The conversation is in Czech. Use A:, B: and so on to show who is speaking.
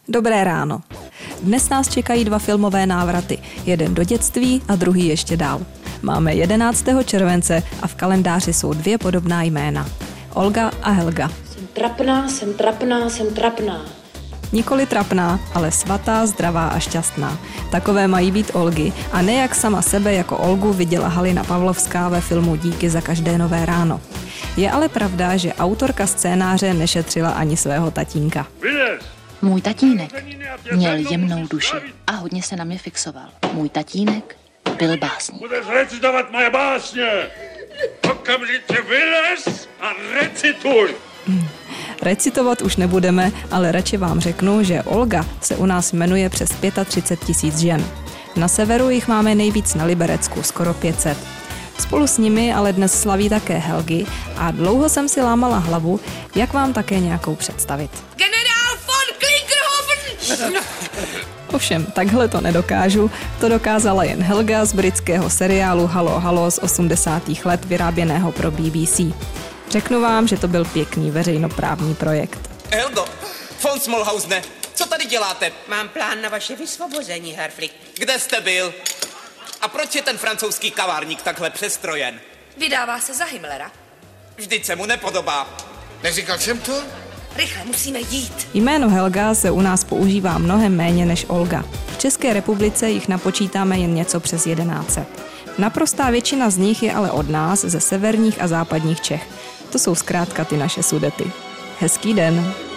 A: Dobré ráno. Dnes nás čekají 2 filmové návraty, jeden do dětství a druhý ještě dál. Máme 11. července a v kalendáři jsou 2 podobná jména. Olga a Helga.
B: Jsem trapná.
A: Nikoli trapná, ale svatá, zdravá a šťastná. Takové mají být Olgy a ne jak sama sebe jako Olgu viděla Halina Pavlovská ve filmu Díky za každé nové ráno. Je ale pravda, že autorka scénáře nešetřila ani svého tatínka.
C: Můj tatínek měl jemnou duši a hodně se na mě fixoval. Můj tatínek byl básník.
D: Budeš recitovat moje básně! Okamžitě vylez a recituj!
A: Recitovat už nebudeme, ale radši vám řeknu, že Olga se u nás jmenuje přes 35 000 žen. Na severu jich máme nejvíc na Liberecku, skoro 500. Spolu s nimi ale dnes slaví také Helgy a dlouho jsem si lámala hlavu, jak vám také nějakou představit.
B: Generál von Klinkerhofen!
A: Ovšem, takhle to nedokážu, to dokázala jen Helga z britského seriálu Haló haló z 80. let vyráběného pro BBC. Řeknu vám, že to byl pěkný veřejnoprávní projekt.
E: Helgo, von Smolhausne, co tady děláte?
F: Mám plán na vaše vysvobození, Herr Flick.
E: Kde jste byl? A proč je ten francouzský kavárník takhle přestrojen?
B: Vydává se za Himmlera.
E: Vždyť se mu nepodobá.
D: Neříkal jsem to?
B: Rychle, musíme jít.
A: Jméno Helga se u nás používá mnohem méně než Olga. V České republice jich napočítáme jen něco přes 1100. Naprostá většina z nich je ale od nás, ze severních a západních Čech. To jsou zkrátka ty naše Sudety. Hezký den.